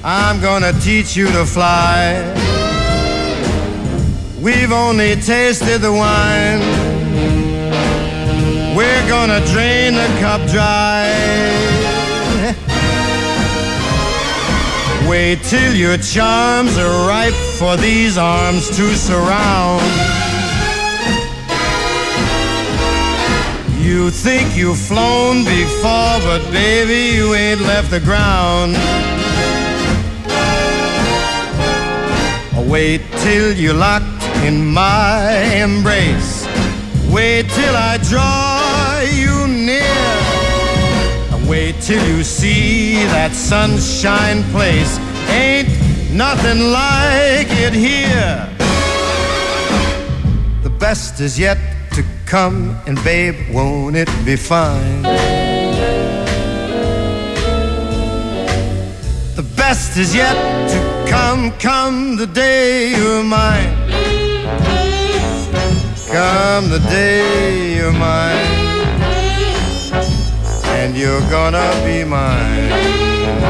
I'm gonna teach you to fly. We've only tasted the wine. We're gonna drain the cup dry. Wait till your charms are ripe for these arms to surround. You think you've flown before, but baby, you ain't left the ground. Wait till you're locked in my embrace. Wait till I draw you near. Wait till you see that sunshine place. Ain't nothing like it here. The best is yet to come, and babe, won't it be fine? The best is yet to come, come the day you're mine. Come the day you're mine, and you're gonna be mine.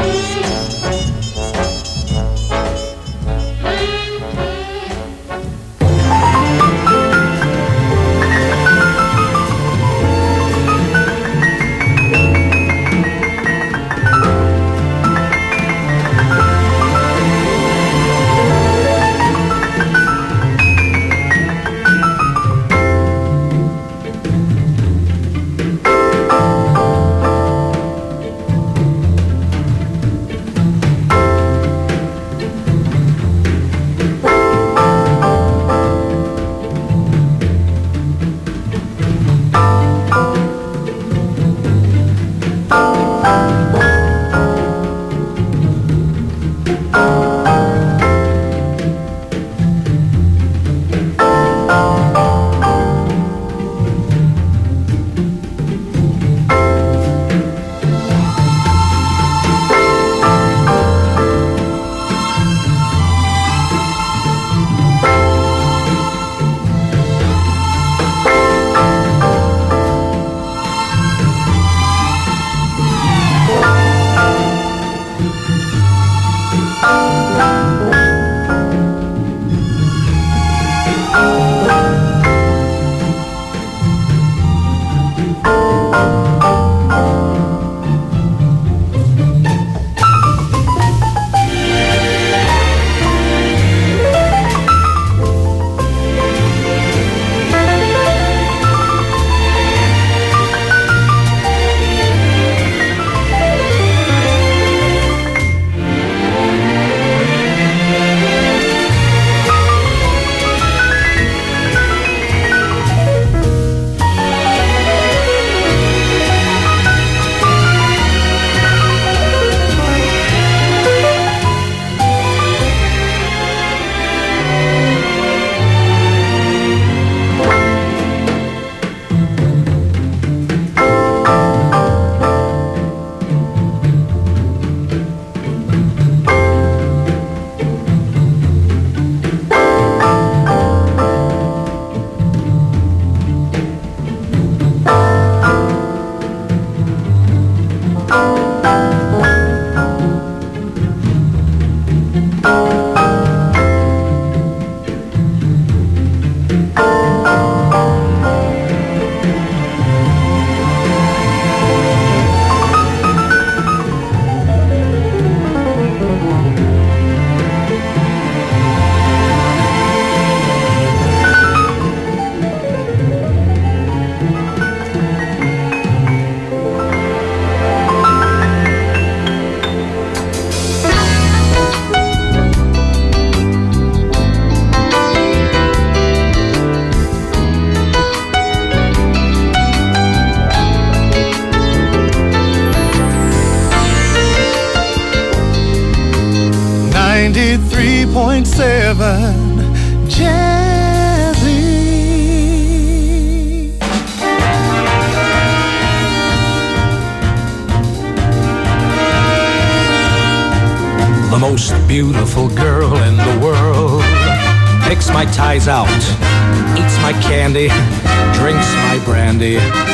The most beautiful girl in the world picks my ties out, eats my candy, drinks my brandy.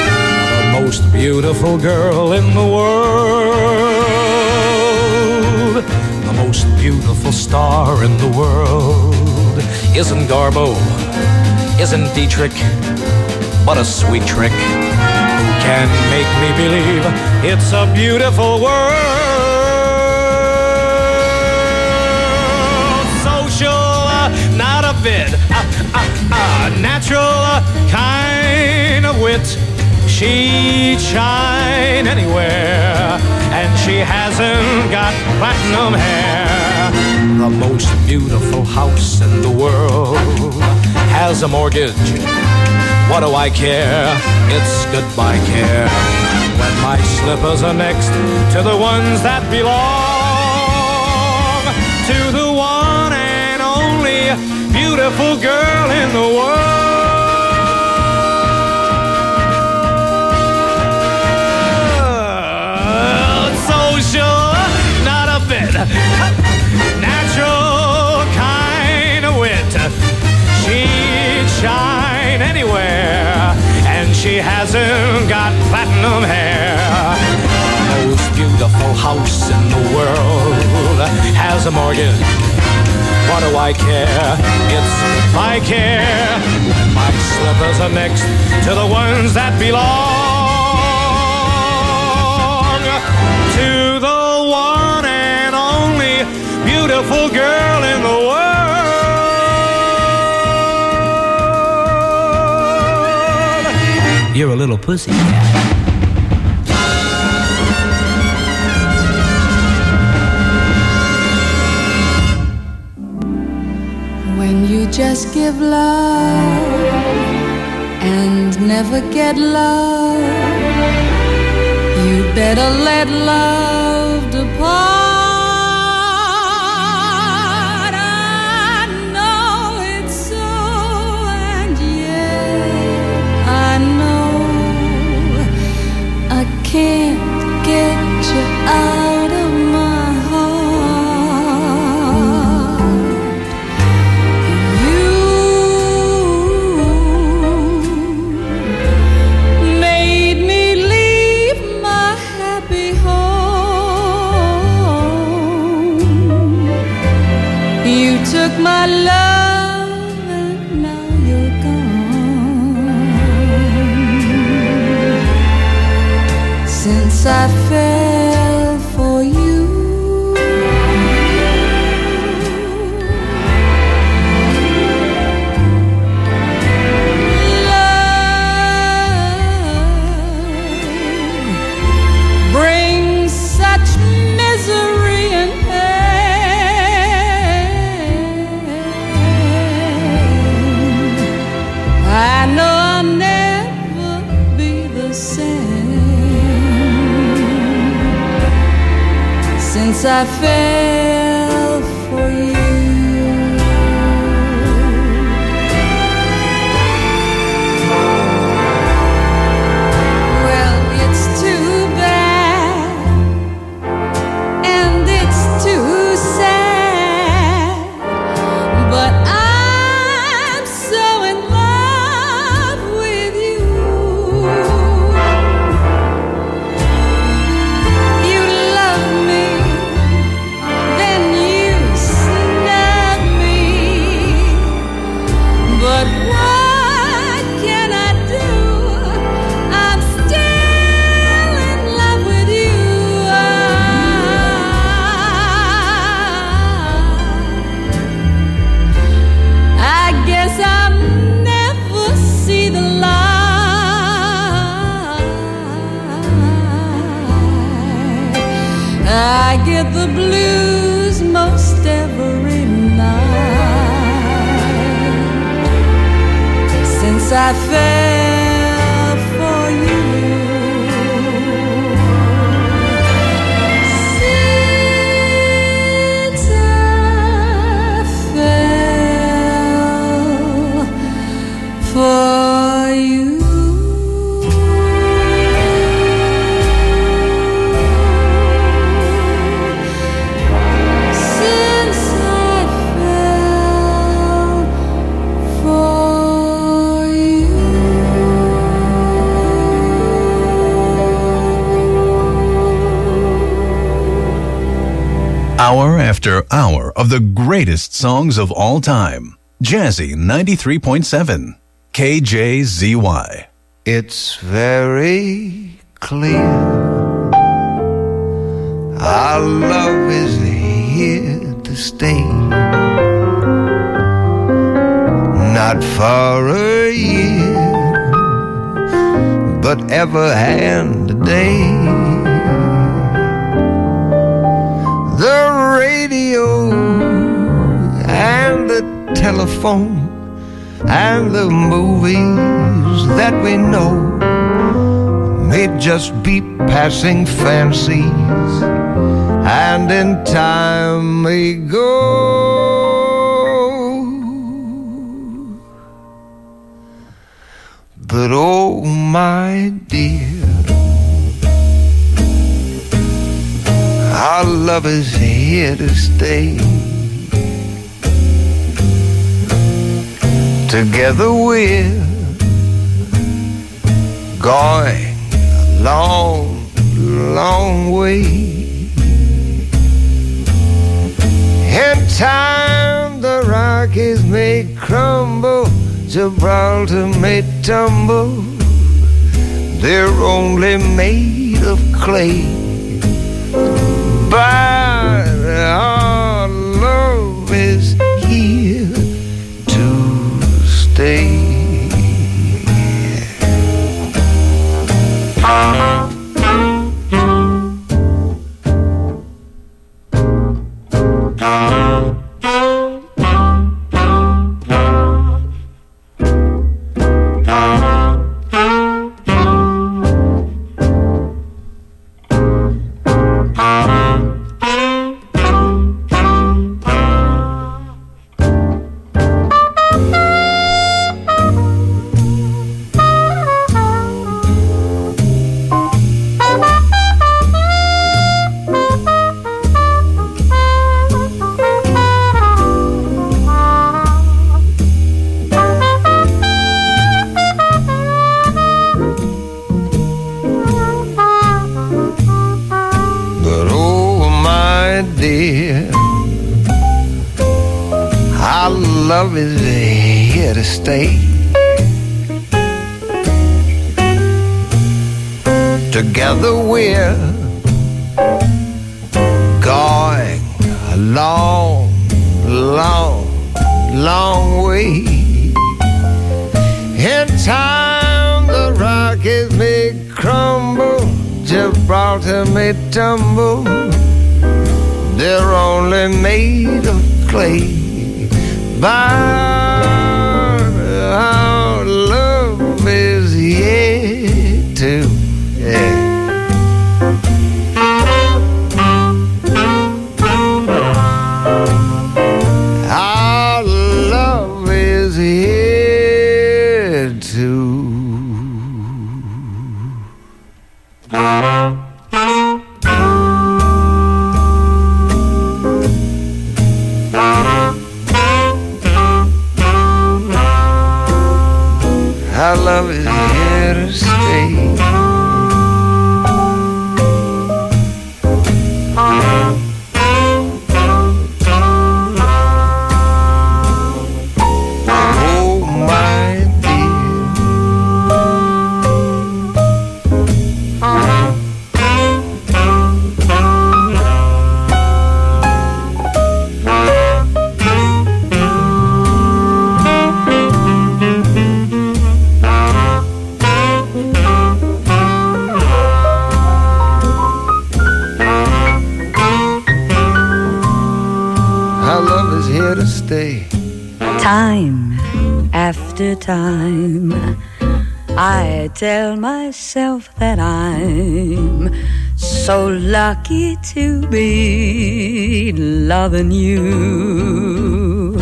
The most beautiful girl in the world. The most isn't Garbo, isn't Dietrich, but a sweet trick who can make me believe it's a beautiful world. Social, not a bit, natural kind of wit. She'd shine anywhere, and she hasn't got platinum hair. The most beautiful house in the world has a mortgage. What do I care? It's goodbye care. When my slippers are next to the ones that belong to the one and only beautiful girl in the world. Not a bit. Natural kind of wit. She'd shine anywhere, and she hasn't got platinum hair. The most beautiful house in the world has a mortgage. What do I care? It's I care. When my slippers are next to the ones that belong to the one and only beautiful girl in the world. You're a little pussycat. When you just give love and never get love, you'd better let love depart. I know it's so, and yet I know I can't get you out of my heart. You made me leave my happy home. You took my love and now you're gone. Since I fell for you, love brings such misery and pain. I know I'll never be the same since I fell for you. Well, it's too bad and it's too sad, but I'm so in love with you. You love me, then you snub me, but what can I do? I'm still in love with you. I guess I'll never see the light. I get the blues most every night since I fell for you. Since I fell for you. Since I fell for you. Hour after hour of the greatest songs of all time. Jazzy 93.7, KJZY. It's very clear our love is here to stay. Not for a year, but ever and a day. The radio and the telephone and the movies that we know may just be passing fancies, and in time may go. But oh my dear, our love is here to stay. Together we're going a long, long way. In time the Rockies may crumble, Gibraltar may tumble. They're only made of clay, but our love is here to stay. Love is here to stay. Together we're going a long, long, long way. In time the Rockies may crumble, Gibraltar may tumble. They're only made of clay, but our love is here to stay. Our love is here to. Our love is here to stay. Oh my to stay. Time after time, I tell myself that I'm so lucky to be loving you.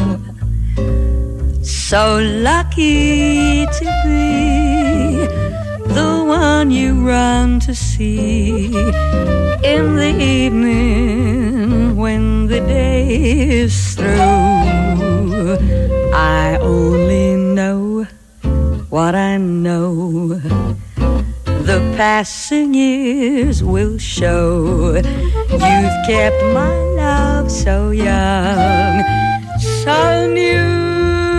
So lucky to be the one you run to see in the evening when the day is through. I only know what I know. The passing years will show. You've kept my love so young, so new.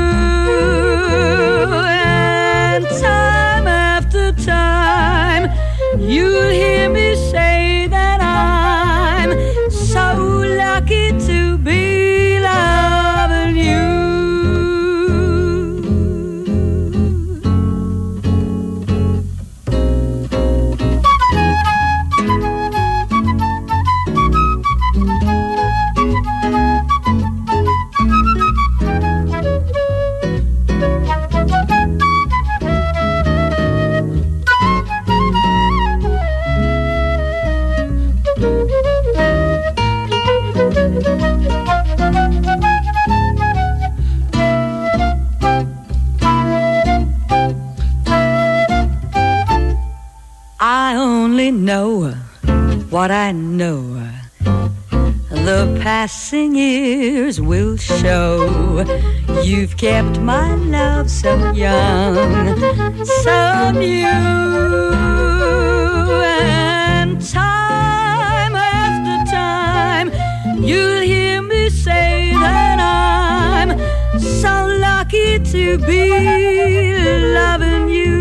what I know the passing years will show. You've kept my love so young, so new, and time after time you'll hear me say that I'm so lucky to be loving you.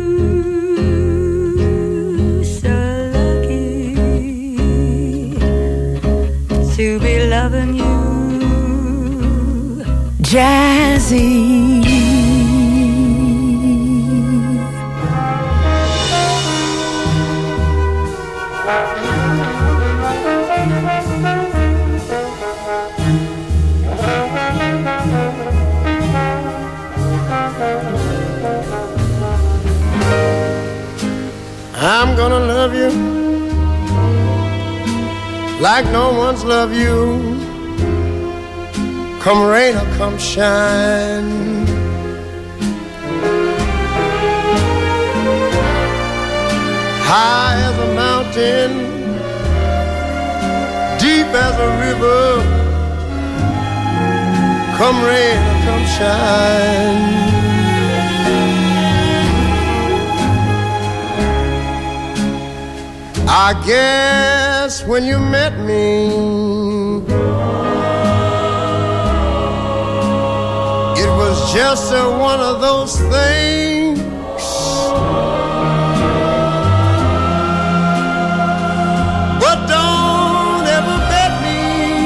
To be loving you, Jazzy. I'm gonna love you like no one's loved you, come rain or come shine. High as a mountain, deep as a river, come rain or come shine. I guess when you met me, it was just one of those things. But don't ever bet me,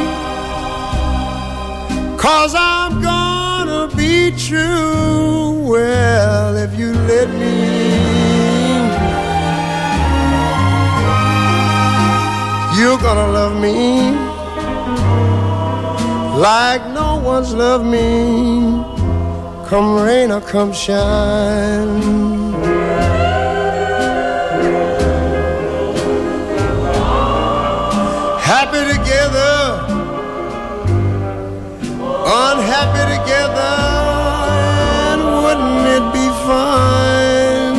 'cause I'm gonna be true. Well, if you let me, you're gonna love me like no one's loved me, come rain or come shine. Happy together, unhappy together, and wouldn't it be fine?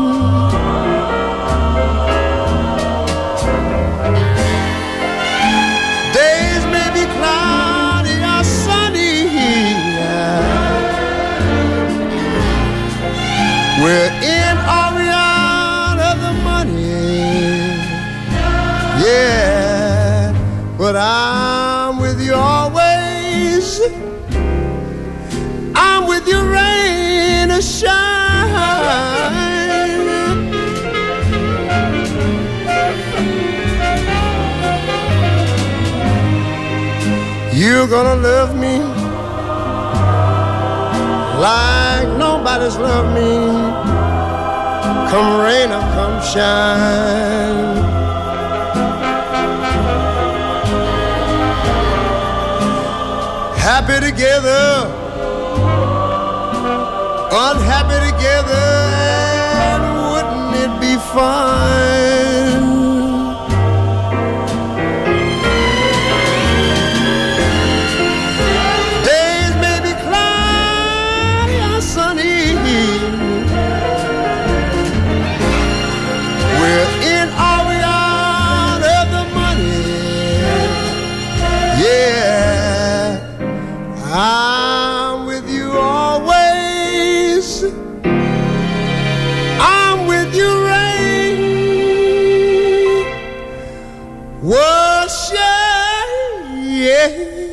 We're in or we out of the money, yeah, but I'm with you always. I'm with you rain or shine. You're gonna love me like nobody's loved me, come rain or come shine. Happy together, unhappy together, and wouldn't it be fine? We're in or we out of the money, yeah, I'm with you always. I'm with you rain, wash, yeah.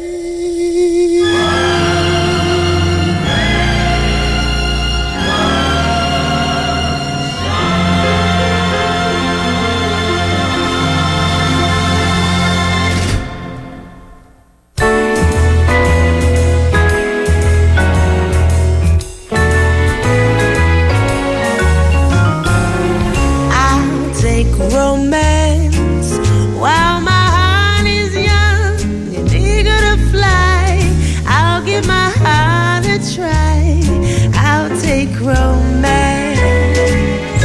Romance while my heart is young and eager to fly. I'll give my heart a try. I'll take romance.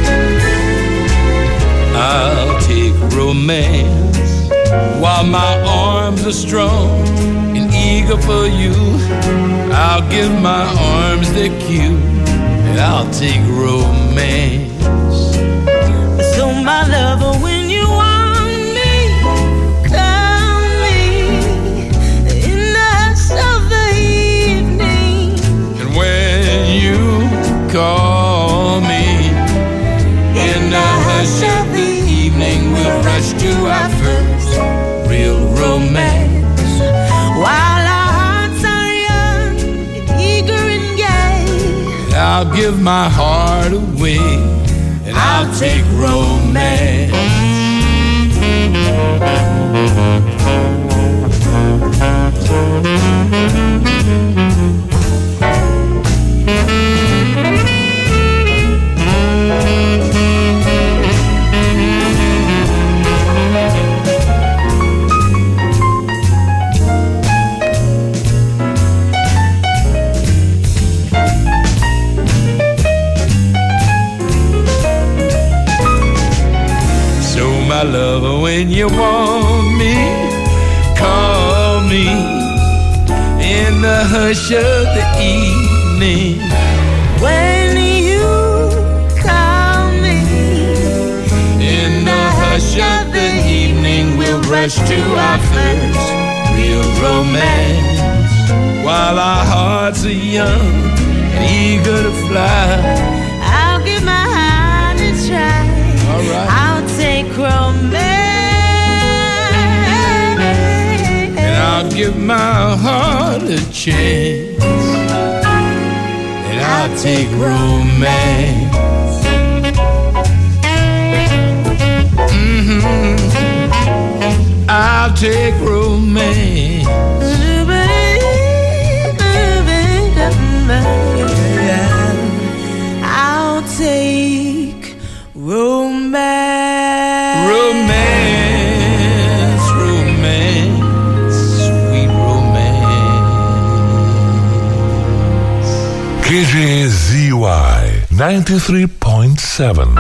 I'll take romance while my arms are strong and eager for you. I'll give my arms their cue and I'll take romance. So my lover, when you want I'll give my heart away, and I'll take romance. My lover, when you want me, call me in the hush of the evening. When you call me in the hush of the evening, we'll rush to our first real romance. While our hearts are young and eager to fly, I'll give my heart a try. All right. I'll take romance, and I'll give my heart a chance, and I'll take romance. I'll take romance. I'll take romance. Romance, romance, sweet romance. KJZY 93.7.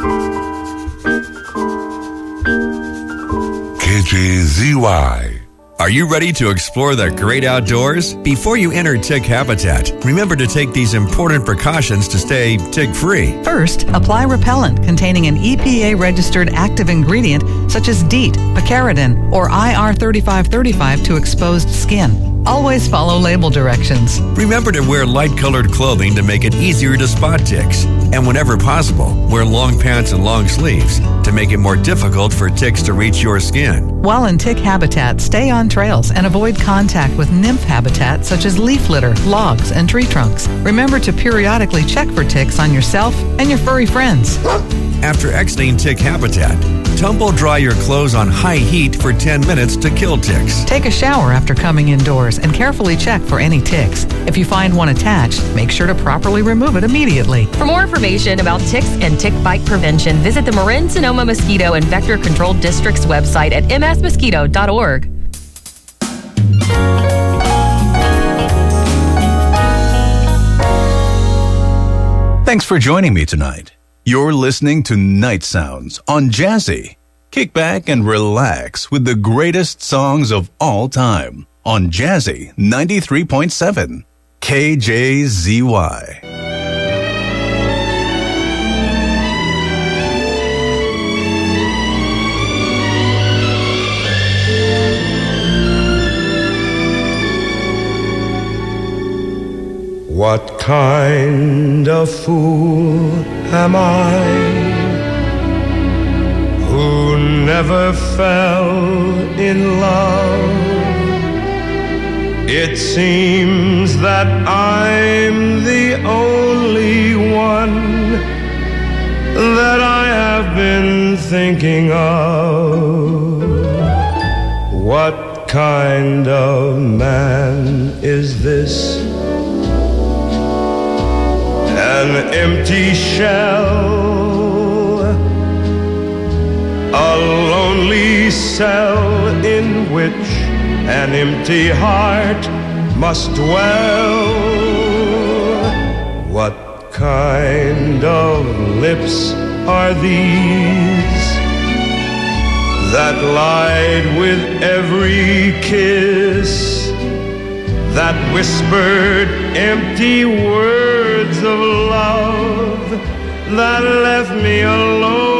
KJZY Are you ready to explore the great outdoors? Before you enter tick habitat, remember to take these important precautions to stay tick-free. First, apply repellent containing an EPA-registered active ingredient such as DEET, picaridin, or IR3535 to exposed skin. Always follow label directions. Remember to wear light-colored clothing to make it easier to spot ticks. And whenever possible, wear long pants and long sleeves to make it more difficult for ticks to reach your skin. While in tick habitat, stay on trails and avoid contact with nymph habitat such as leaf litter, logs, and tree trunks. Remember to periodically check for ticks on yourself and your furry friends. After exiting tick habitat, tumble dry your clothes on high heat for 10 minutes to kill ticks. Take a shower after coming indoors and carefully check for any ticks. If you find one attached, make sure to properly remove it immediately. For more information about ticks and tick bite prevention, visit the Marin-Sonoma Mosquito and Vector Control District's website at msmosquito.org. Thanks for joining me tonight. You're listening to Night Sounds on Jazzy. Kick back and relax with the greatest songs of all time on Jazzy 93.7 KJZY. What kind of fool am I who never fell in love? It seems that I'm the only one that I have been thinking of. What kind of man is this? An empty shell, a lonely cell in which an empty heart must dwell. What kind of lips are these that lied with every kiss, that whispered empty words of love, that left me alone